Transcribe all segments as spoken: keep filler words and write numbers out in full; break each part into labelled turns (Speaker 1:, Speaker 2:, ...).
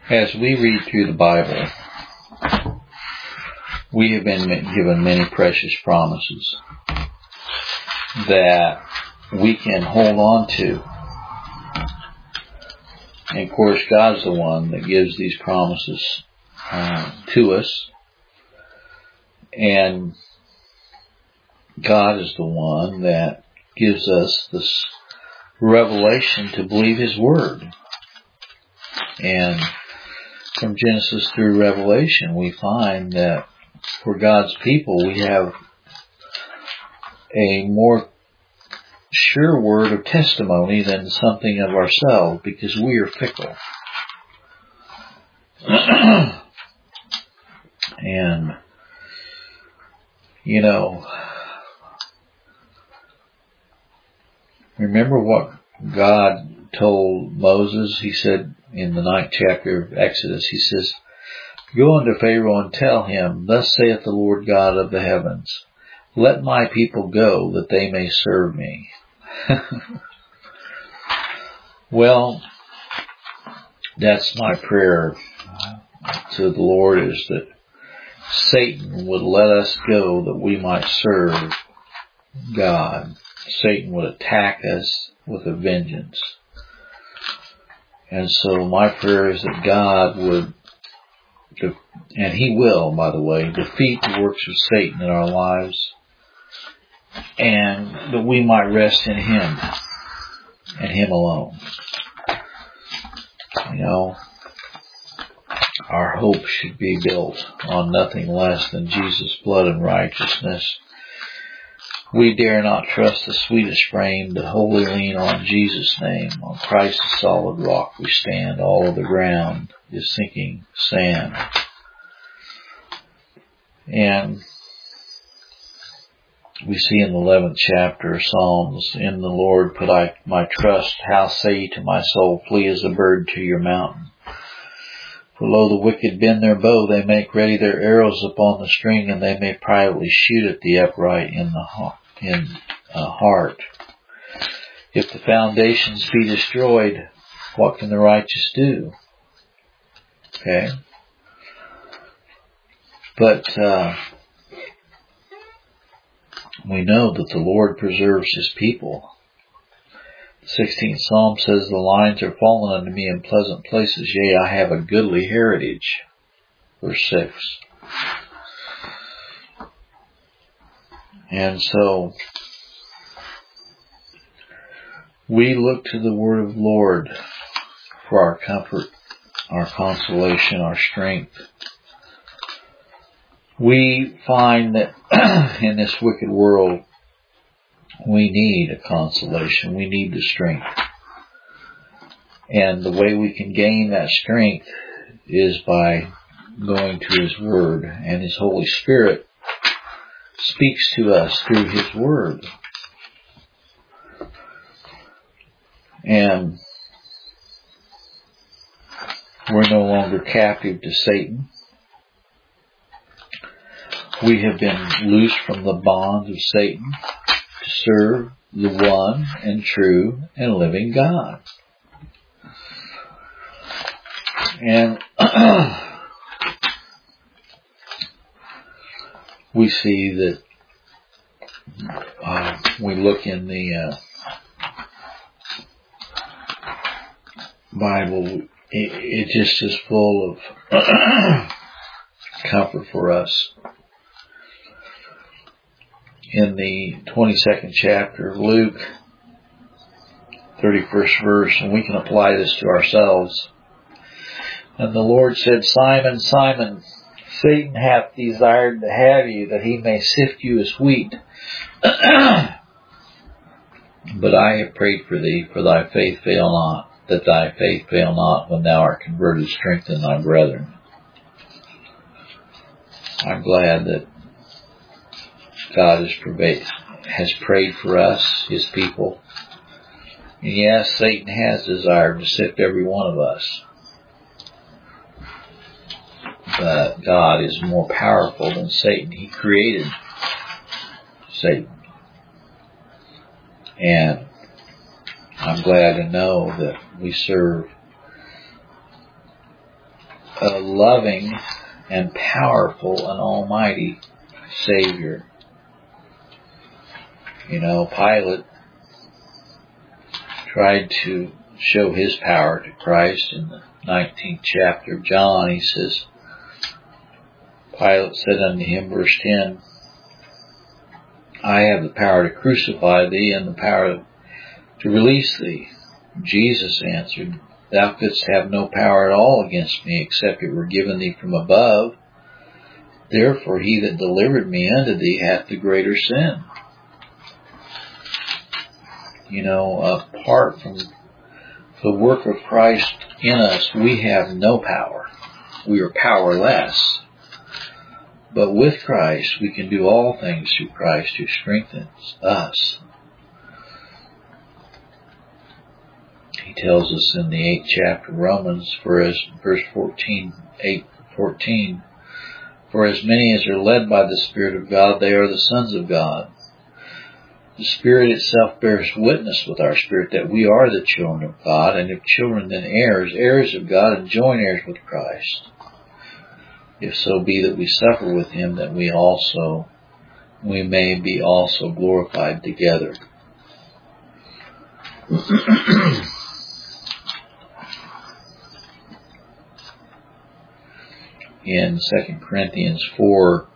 Speaker 1: As we read through the Bible, we have been given many precious promises that we can hold on to. And of course, God's the one that gives these promises uh, to us. And God is the one that gives us this revelation to believe His Word. And from Genesis through Revelation, we find that for God's people, we have a more sure word of testimony than something of ourselves, because we are fickle. And, you know, remember what God told Moses? He said in the ninth chapter of Exodus, He says, "Go unto Pharaoh and tell him, Thus saith the Lord God of the heavens, Let my people go, that they may serve me." Well, that's my prayer to the Lord, is that Satan would let us go that we might serve God. Satan would attack us with a vengeance. And so my prayer is that God would, and He will, by the way, defeat the works of Satan in our lives, and that we might rest in Him and Him alone. You know, our hope should be built on nothing less than Jesus' blood and righteousness. We dare not trust the sweetest frame, but wholly lean on Jesus' name. On Christ's solid rock we stand. All of the ground is sinking sand. And we see in the eleventh chapter of Psalms, "In the Lord put I my trust. How say ye to my soul, Flee as a bird to your mountain? For lo, the wicked bend their bow, they make ready their arrows upon the string, and they may privately shoot at the upright in the in uh, heart. If the foundations be destroyed, what can the righteous do?" Okay. But uh, we know that the Lord preserves His people. The sixteenth Psalm says, "The lines are fallen unto me in pleasant places, yea, I have a goodly heritage." Verse six. And so, we look to the Word of the Lord for our comfort, our consolation, our strength. We find that in this wicked world, we need a consolation. We need the strength. And the way we can gain that strength is by going to His Word. And His Holy Spirit speaks to us through His Word. And we're no longer captive to Satan. We have been loosed from the bonds of Satan to serve the one and true and living God. And we see that uh, we look in the uh, Bible, it, it just is full of comfort for us. In the twenty-second chapter of Luke, thirty-first verse, and we can apply this to ourselves. "And the Lord said, Simon, Simon, Satan hath desired to have you, that he may sift you as wheat. But I have prayed for thee, for thy faith fail not, that thy faith fail not when thou art converted, strengthen thy brethren." I'm glad that God has, prayed, has prayed for us, His people. And yes, Satan has desired to sift every one of us. But God is more powerful than Satan. He created Satan. And I'm glad to know that we serve a loving and powerful and almighty Savior. You know, Pilate tried to show his power to Christ in the nineteenth chapter of John. He says, Pilate said unto him, verse ten, I have the power to crucify thee and the power to release thee. Jesus answered, Thou couldst have no power at all against me, except it were given thee from above. Therefore he that delivered me unto thee hath the greater sin. You know, apart from the work of Christ in us, we have no power. We are powerless. But with Christ, we can do all things through Christ who strengthens us. He tells us in the eighth chapter of Romans, for as, verse fourteen, eight, fourteen, for as many as are led by the Spirit of God, they are the sons of God. The Spirit itself bears witness with our spirit that we are the children of God, and if children then heirs, heirs of God, and joint heirs with Christ. If so be that we suffer with him, that we also, we may be also glorified together. In Second Corinthians four,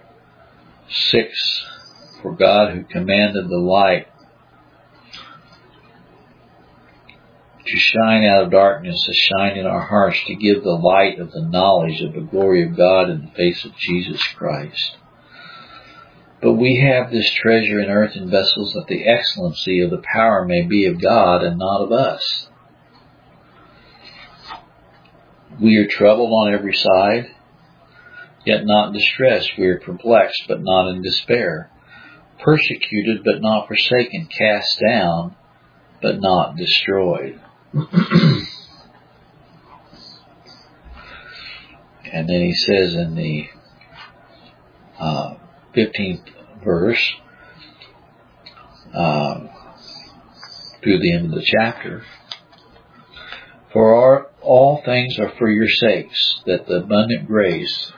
Speaker 1: six, for God who commanded the light to shine out of darkness has shined in our hearts to give the light of the knowledge of the glory of God in the face of Jesus Christ. But we have this treasure in earthen vessels, that the excellency of the power may be of God and not of us. We are troubled on every side, yet not distressed. We are perplexed, but not in despair. Persecuted, but not forsaken. Cast down, but not destroyed. And then he says in the uh, fifteenth verse, um, through the end of the chapter, for our, all things are for your sakes, that the abundant grace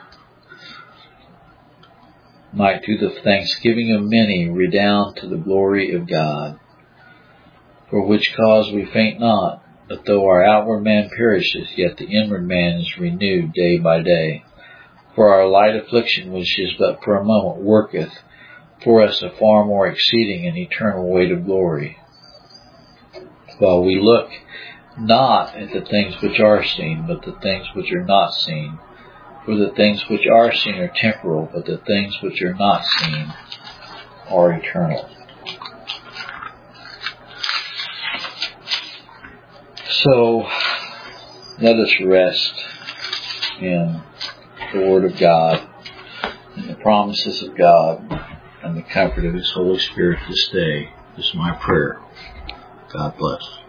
Speaker 1: might through the thanksgiving of many redound to the glory of God. For which cause we faint not, but though our outward man perisheth, yet the inward man is renewed day by day. For our light affliction, which is but for a moment, worketh for us a far more exceeding and eternal weight of glory. While we look not at the things which are seen, but the things which are not seen. For the things which are seen are temporal, but the things which are not seen are eternal. So, let us rest in the Word of God, in the promises of God, and the comfort of His Holy Spirit this day. This is my prayer. God bless.